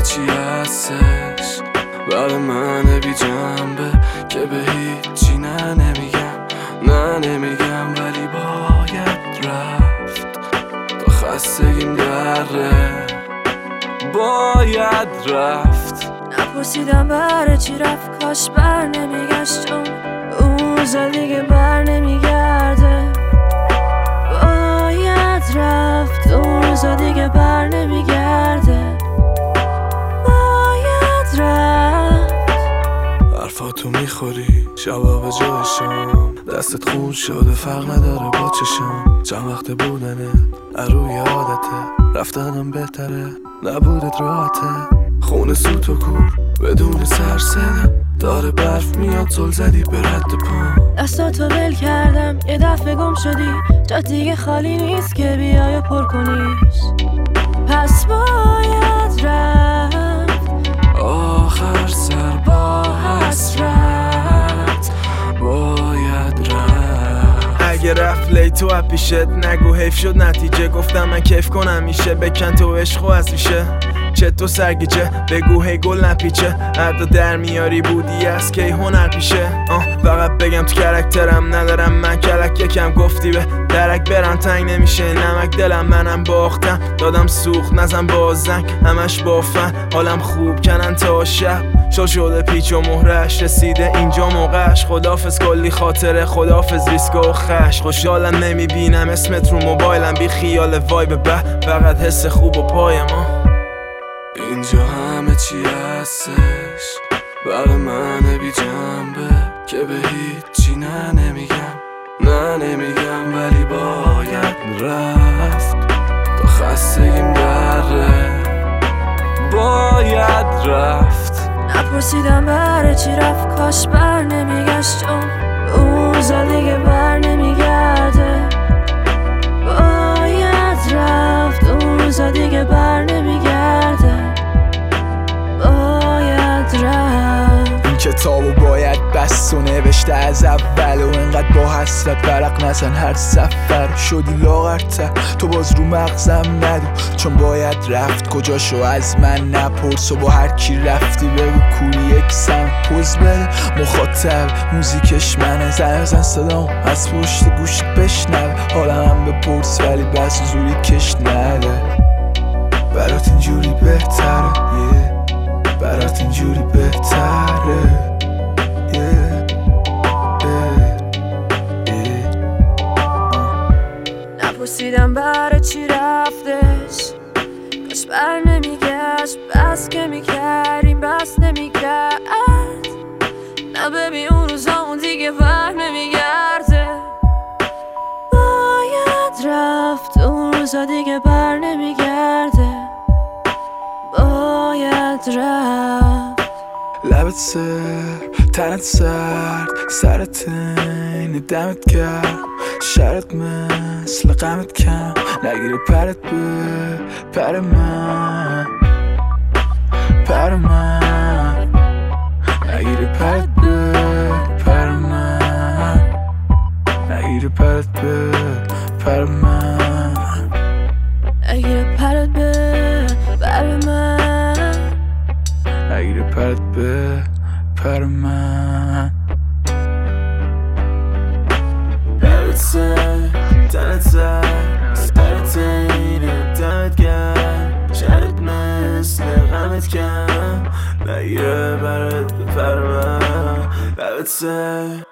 چی هستش برای من بی جنبه که به هیچی نمیگم ولی باید رفت تا خستگیم دره باید رفت. نپرسیدم برای چی رفت، کاش بر نمیگشت چون اون روزا دیگه بر نمیگرده. باید رفت اون روزا دیگه بر نمیگرده. باید رفت. حرفاتو میخوری شبا به جای شام، دستت خون شده فرق نداره با چشام. چند وقت بودنه اروی عادته، رفتنم بهتره نبودت راحته. خونه سوت و کور بدون سر صدا، داره برف میاد زل زدی به رد پام. دستاتو ول کردم یه دفعه گم شدی، جا دیگه خالی نیست که بیای و پر کنیش. پس باید رفت آخر سر با حسرت باید رفت. اگه رفت لیت و پیشت نگو حیف شد نتیجه، گفتم من کیف کنم میشه بکن تو عشق و از ریشه. چطور سرگیجه بگو هی گل نپیچه، عدا در میاری بودی از کی هنر پیشه. فقط بگم تو کرکترم ندارم من کلک، یکم گفتی به درک برم تنگ نمیشه نمک. دلم منم باختم دادم سوخت نزن با زنگ، همش بافن حالم خوب کنن تا شب. شل شده پیچ و مهرش رسیده اینجا موقعش. خدافز کلی خاطره خدافز ریسک و خش. خوشحالم نمیبینم اسمت رو موبایلم، بی خیال وایب به فقط حس خوب و پای ما. اینجا همه چی هستش برای من بی جنبه که به هیچی نمیگم ولی باید رفت تا خستگیم دره باید رفت. نپرسیدم برای چی رفت، کاش بر نمیگشت چون اون روزا دیگه بر نمیگرده. باید رفت اون روزا دیگه بر نمیگرده. باید رفت. این کتابو باید بست و نوشته از اول و انقدر با حسرت برق نزن هر سفر. شدی لاغرتر تو باز رو مغزم ندو، چون باید رفت کجاشو از من نپرس. و با هر کی رفتی بگو کوری یک سم پوز بده. مخاطب موزیکش منه، زن صدام از پشت گوشت بشنوه. حالم هم بپرس ولی بس زوری کش نده. برات اینجوری بهتره برات اینجوری بهتره. نپرسیدم برای چی رفتش، کاش بر نمیگشت. بس که میکردیم بس نمیکرد. نه ببین اون روزا اون دیگه بر نمیگرده. باید رفت اون روزا دیگه بر نمیگرده. باید رفت. لبت سر تنت سرد سرت اینه دمت کرد. شرط مثل غمت کم نگیره پرت به پر من نگیره پرت به پر من نگیره پرت به پر من نگیره پرت به پر من نگیره پرت به پر من. لبت سر تنت سرت اینه دمت گرم. شرط مثل غمت کم نگیره برات به پر من. لبت سر